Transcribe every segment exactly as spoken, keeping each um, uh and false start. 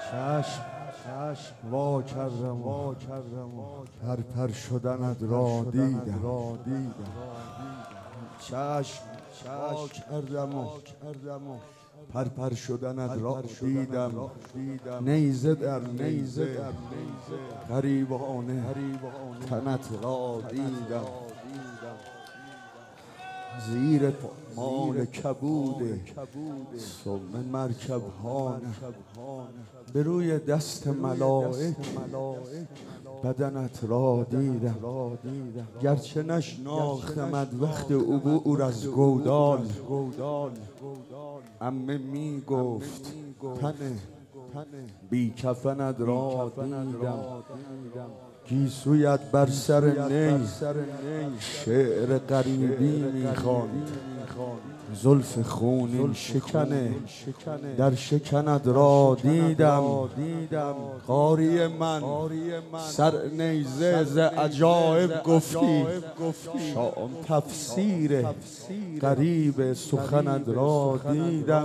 چشم چشم وا کردم وا کردم پر پر شدنت را دیدم را دیدم چشم وا کردم و پر پر شدنت را دیدم نیزه در نیزه غریبانه تنت را دیدم زیر مال کبود سم مرکبانه به روی دست ملائک بدنت را دیدم گرچه نشناختمت وقت عبور از گودال عمه می گفت تن بی کفنت را دیدم گیسویت بر سر نی شعر غریبی میخواند زلف خونین شکنه در شکنت را دیدم قاری من سر نیزه ز عجایب گفتی شام تفسیر غریب سخنت را دیدم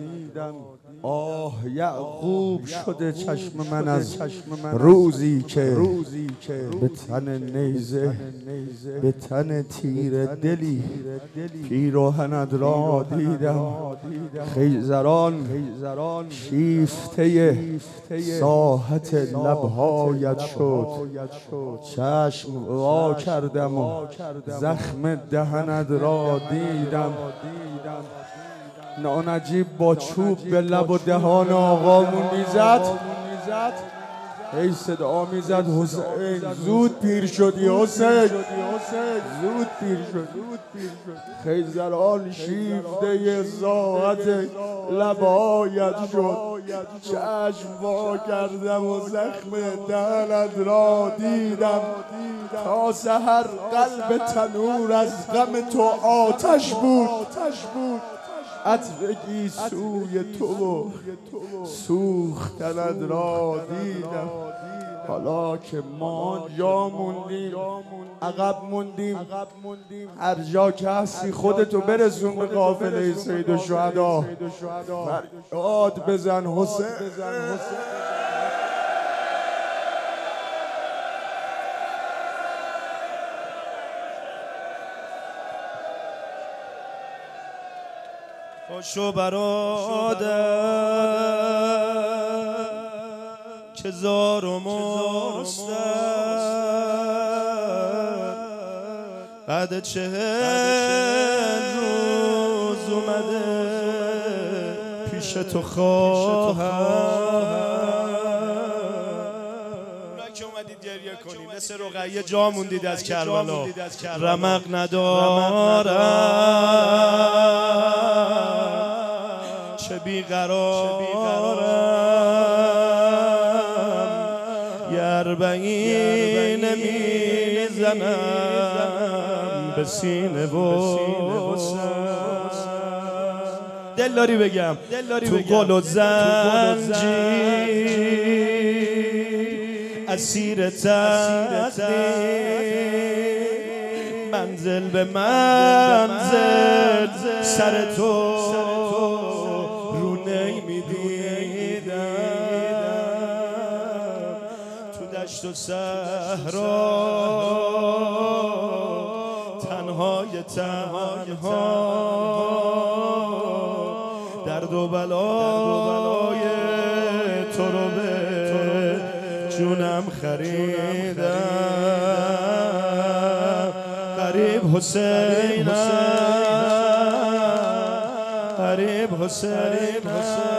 آه یعقوب شده چشم من از روزی که به تن نیزه به تن تیر دلی پیراهنت را دیدم خیزران شیفته ساحت لبهایت شد چشم وا کردم و زخم دهنت را دیدم نانجیب با چوب به لب و دهان آقامون میزد ای صدا میزد حسین زود پیر شدی حسین زود پیر شدی خیزران شیفته ساعت لبایت شد چشم وا کردم و زخم دهنت را دیدم تا سحر قلب تنور از غم تو آتش بود عطر گیسوی تو و سوختنت را دیدم حالا که ما جا موندیم عقب موندیم هر جا که هستی خودتو برسون به قافله سید الشهدا فریاد بزن حسین خوشو برادر که زار و مستر بعد چهل روز اومده پیش تو خواهم اونایی که اومدید گریه کنید مثل رقیه جا موندید از کربلا رمق ندارم چه بیقرارم یه اربعین میزنم به سینه و دل داری بگم تو گل و زنجیر اسیر تقدیر منزل به منزل سر تو دشت و صحرا تنهای تنها درد و بلای تو رو به جونم خریدم غریب حسینم غریب حسینم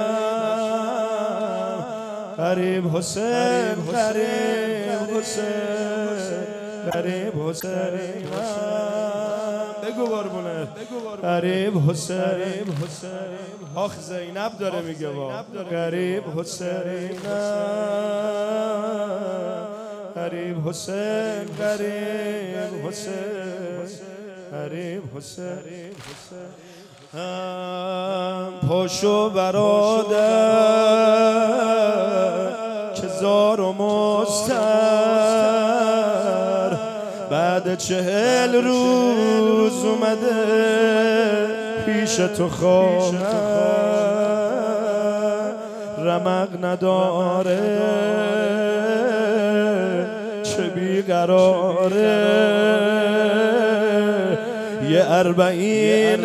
غریب حسین غریب حسین غریب حسین بگو قربونه غریب حسین آخ زینب داره میگه با غریب حسین غریب حسین غریب حسین غریب حسین پاشو برادر که زار و مستر بعد چهل روز اومده پیش تو خواهم رمق نداره چه بیقراره یه اربعین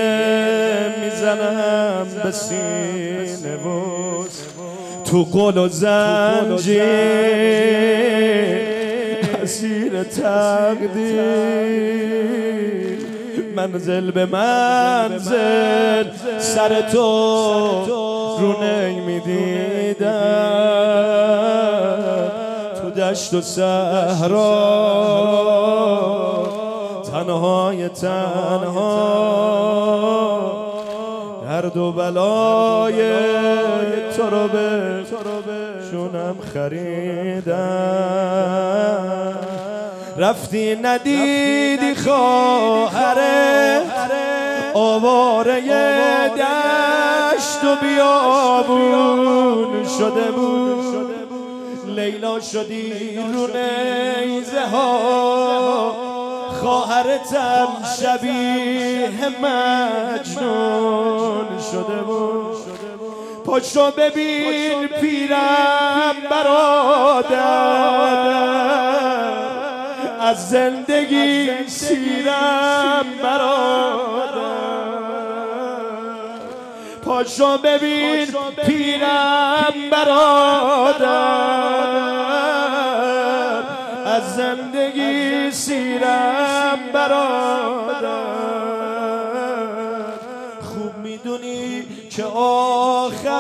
میزنم به سینه بوس تو قل و زنجیر اسیر تقدیر منزل به منزل سر تو رو نمیدیدم تو دشت و صحرا تنهای تنها درد و بلای تو رو به شونم خریدم رفتی ندیدی خواهره آواره دشت و بیابون شده بود لیلا شدی رو نیزه ها خواهرتم شبیه مجنون شده بود پاشو ببین پیرم برادر از زندگی سیرم برادر پاشو ببین پیرم برادر از زندگی سیرم برادر خوب میدونی که آخر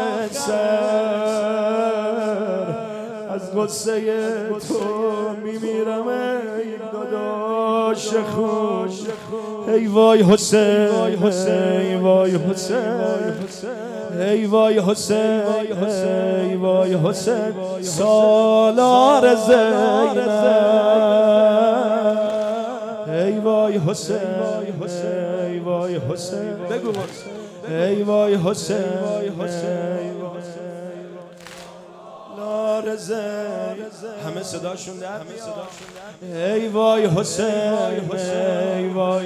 سر از غصه تو میمیرم ای داداش خوش ای وای حسین ای وای حسین ای وای حسین ای وای حسین سالار زینب ای وای حسین ای وای حسین بگو ای وای حسین همه صداشون در ای وای حسین ای وای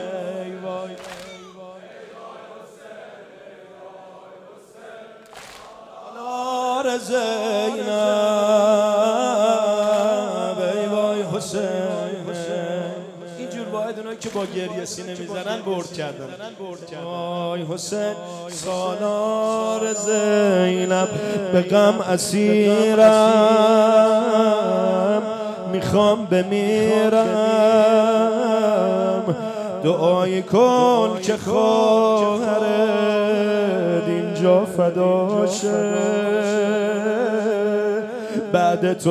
لار زینب ای وای حسین اینجور واحد اونایی که با گریه سینه میزنن برد کردن وای حسین سالار زینب به غم اسیرم میخوام بمیرم دعای کن که خواهرت اینجا فداشه بعد تو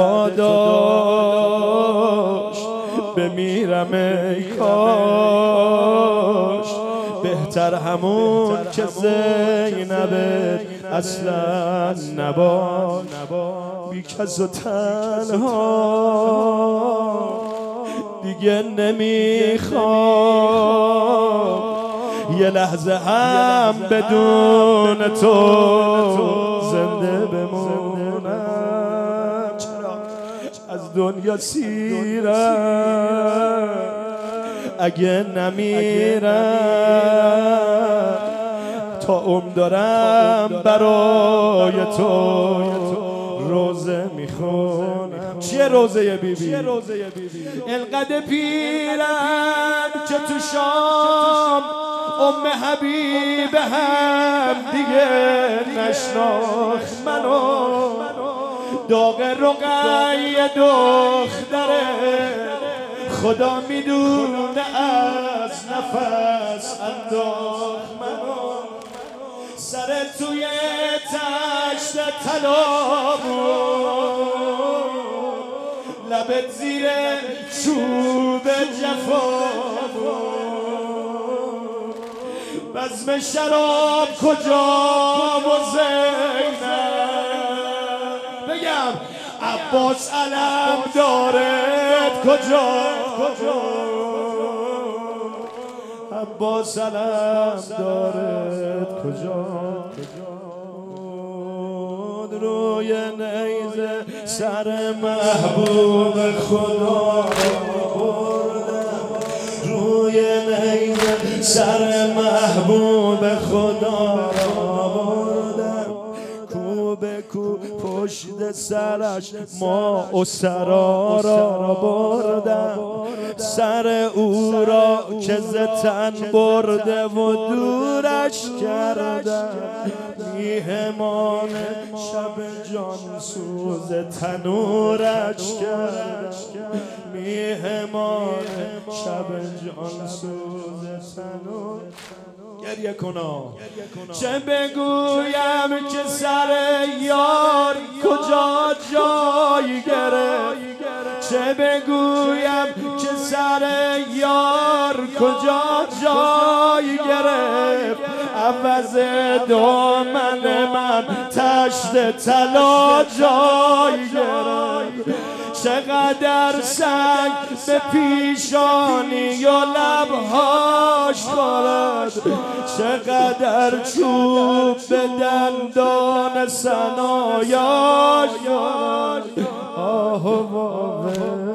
داداش بمیرم ای کاش بهتر همون که زینبت اصلا نباش بی کس و تنها دیگه نمیخوام یه لحظه هم بدون تو زنده بمونم از دنیا سیرم اگه نمیرم تا عمر دارم برای تو روزه میخونم چیه روزه بیبی؟ انقدر پیرم که تو شام ام حبیب هم دیگه نشناخت منو داغ رقیه دختره خدا میدونه از نفس انداخت منو سر توی تشت طلا بود لبت زیر چوب جفا بود بزم شراب کجا و زینب بگم عباس علم دارد کجا عباس علم دارد کجا روی نیزه سر محبوب خدا بردم روی نیزه سر محبوب خدا بردم کو بگو پشت سرش ما اسرا را بردم، سر او را که ز تن برده و دورش کردم. میهمان شب جان سوز تنورش کردم، میهمان شب جان سوز تنور. گریه کنا چه بگویم که سر یار کجا جای گرفت، چه بگویم که سر یار کجا جای گرفت. عوض دامن من تشت طلا جای گرفت. چقدر سنگ به پیشانی و لبهاش خورد، چقدر چوب به دندان ثنایاش خورد. آه